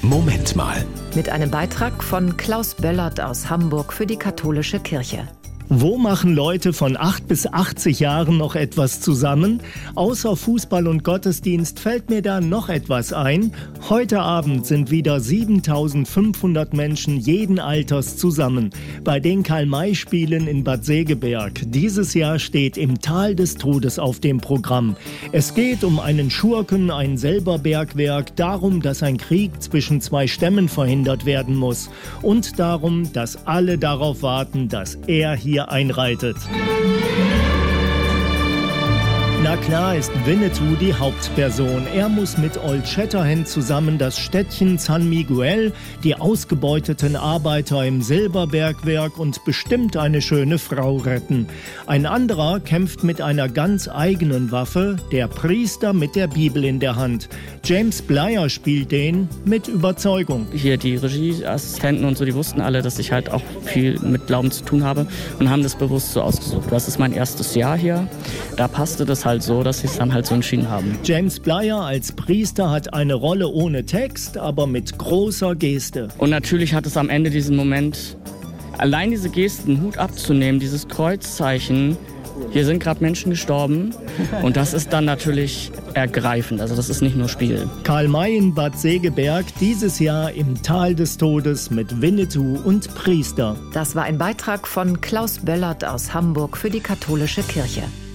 Moment mal. Mit einem Beitrag von Klaus Böllert aus Hamburg für die Katholische Kirche. Wo machen Leute von 8 bis 80 Jahren noch etwas zusammen? Außer Fußball und Gottesdienst fällt mir da noch etwas ein. Heute Abend sind wieder 7.500 Menschen jeden Alters zusammen bei den Karl-May-Spielen in Bad Segeberg. Dieses Jahr steht Im Tal des Todes auf dem Programm. Es geht um einen Schurken, ein Selberbergwerk, darum, dass ein Krieg zwischen zwei Stämmen verhindert werden muss und darum, dass alle darauf warten, dass er hier einreitet. Na klar ist Winnetou die Hauptperson. Er muss mit Old Shatterhand zusammen das Städtchen San Miguel, die ausgebeuteten Arbeiter im Silberbergwerk und bestimmt eine schöne Frau retten. Ein anderer kämpft mit einer ganz eigenen Waffe, der Priester mit der Bibel in der Hand. James Blyer spielt den mit Überzeugung. Hier die Regieassistenten und so, die wussten alle, dass ich halt auch viel mit Glauben zu tun habe und haben das bewusst so ausgesucht. Das ist mein erstes Jahr hier. Da passte das halt so, dass sie es dann halt so entschieden haben. James Blyer als Priester hat eine Rolle ohne Text, aber mit großer Geste. Und natürlich hat es am Ende diesen Moment, allein diese Gesten, Hut abzunehmen, dieses Kreuzzeichen. Hier sind gerade Menschen gestorben und das ist dann natürlich ergreifend. Also das ist nicht nur Spiel. Karl May in Bad Segeberg, dieses Jahr Im Tal des Todes mit Winnetou und Priester. Das war ein Beitrag von Klaus Böllert aus Hamburg für die Katholische Kirche.